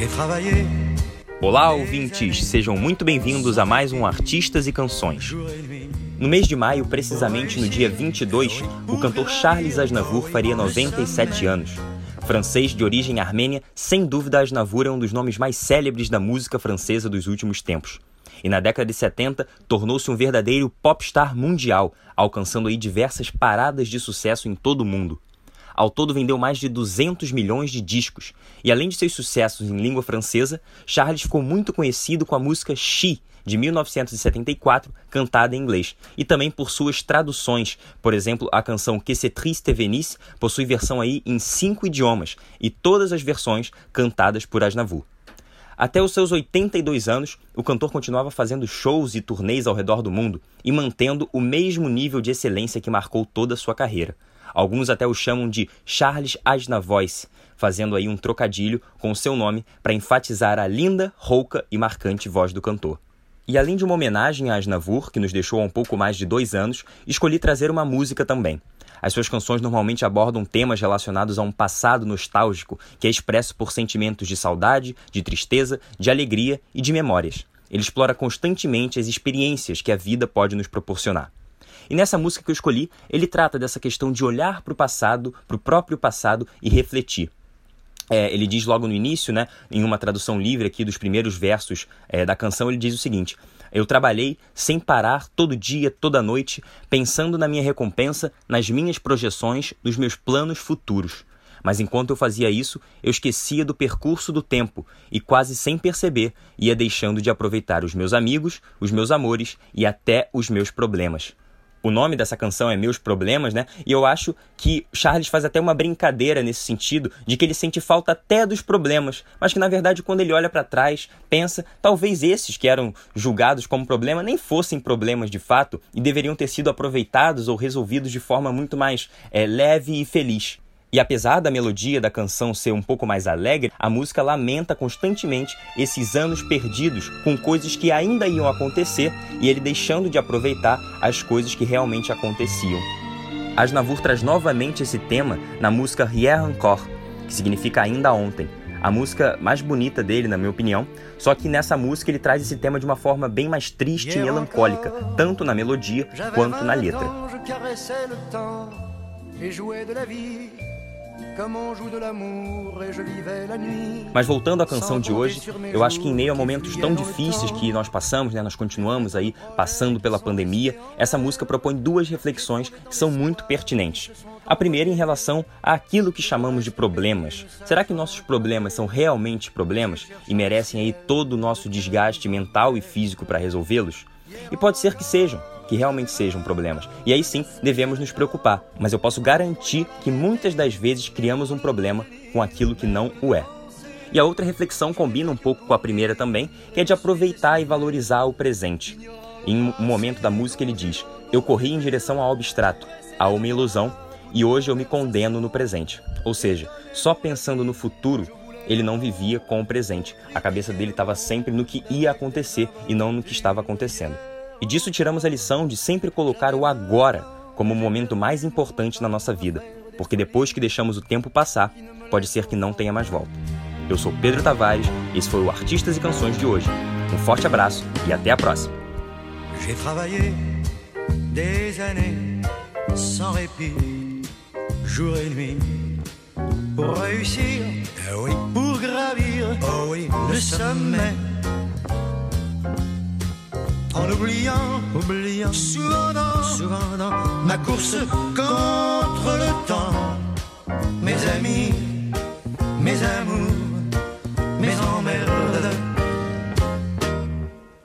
Olá, ouvintes! Sejam muito bem-vindos a mais um Artistas e Canções. No mês de maio, precisamente no dia 22, o cantor Charles Aznavour faria 97 anos. Francês de origem armênia, sem dúvida Aznavour é um dos nomes mais célebres da música francesa dos últimos tempos. E na década de 70, tornou-se um verdadeiro popstar mundial, alcançando aí diversas paradas de sucesso em todo o mundo. Ao todo vendeu mais de 200 milhões de discos, e além de seus sucessos em língua francesa, Charles ficou muito conhecido com a música She, de 1974, cantada em inglês, e também por suas traduções. Por exemplo, a canção Que c'est triste Venise possui versão aí em 5 idiomas, e todas as versões cantadas por Aznavour. Até os seus 82 anos, o cantor continuava fazendo shows e turnês ao redor do mundo e mantendo o mesmo nível de excelência que marcou toda a sua carreira. Alguns até o chamam de Charles Aznavoice, fazendo aí um trocadilho com o seu nome para enfatizar a linda, rouca e marcante voz do cantor. E além de uma homenagem a Aznavour, que nos deixou há um pouco mais de 2 anos, escolhi trazer uma música também. As suas canções normalmente abordam temas relacionados a um passado nostálgico que é expresso por sentimentos de saudade, de tristeza, de alegria e de memórias. Ele explora constantemente as experiências que a vida pode nos proporcionar. E nessa música que eu escolhi, ele trata dessa questão de olhar para o passado, para o próprio passado e refletir. Ele diz logo no início, em uma tradução livre aqui dos primeiros versos da canção, ele diz o seguinte: eu trabalhei sem parar todo dia, toda noite, pensando na minha recompensa, nas minhas projeções, nos meus planos futuros. Mas enquanto eu fazia isso, eu esquecia do percurso do tempo e quase sem perceber ia deixando de aproveitar os meus amigos, os meus amores e até os meus problemas. O nome dessa canção é Meus Problemas, E eu acho que Charles faz até uma brincadeira nesse sentido, de que ele sente falta até dos problemas, mas que na verdade quando ele olha para trás, pensa, talvez esses que eram julgados como problema nem fossem problemas de fato e deveriam ter sido aproveitados ou resolvidos de forma muito mais leve e feliz. E apesar da melodia da canção ser um pouco mais alegre, a música lamenta constantemente esses anos perdidos com coisas que ainda iam acontecer e ele deixando de aproveitar as coisas que realmente aconteciam. Aznavour traz novamente esse tema na música Hier encore, que significa Ainda Ontem. A música mais bonita dele, na minha opinião, só que nessa música ele traz esse tema de uma forma bem mais triste e melancólica, tanto na melodia quanto na letra. Mas voltando à canção de hoje, eu acho que em meio a momentos tão difíceis que nós passamos, nós continuamos aí passando pela pandemia, essa música propõe 2 reflexões que são muito pertinentes. A primeira em relação àquilo que chamamos de problemas. Será que nossos problemas são realmente problemas e merecem aí todo o nosso desgaste mental e físico para resolvê-los? E pode ser que sejam, que realmente sejam problemas. E aí sim, devemos nos preocupar. Mas eu posso garantir que muitas das vezes criamos um problema com aquilo que não o é. E a outra reflexão combina um pouco com a primeira também, que é de aproveitar e valorizar o presente. Em um momento da música ele diz: eu corri em direção ao abstrato, a uma ilusão, e hoje eu me condeno no presente. Ou seja, só pensando no futuro, ele não vivia com o presente. A cabeça dele estava sempre no que ia acontecer e não no que estava acontecendo. E disso tiramos a lição de sempre colocar o agora como o momento mais importante na nossa vida, porque depois que deixamos o tempo passar, pode ser que não tenha mais volta. Eu sou Pedro Tavares, esse foi o Artistas e Canções de hoje. Um forte abraço e até a próxima. J'ai travaillé des années sans répit, jour et nuit, pour réussir, pour gravir, le sommet. En oubliant souvent dans ma course contre le temps, mes amis, mes amours.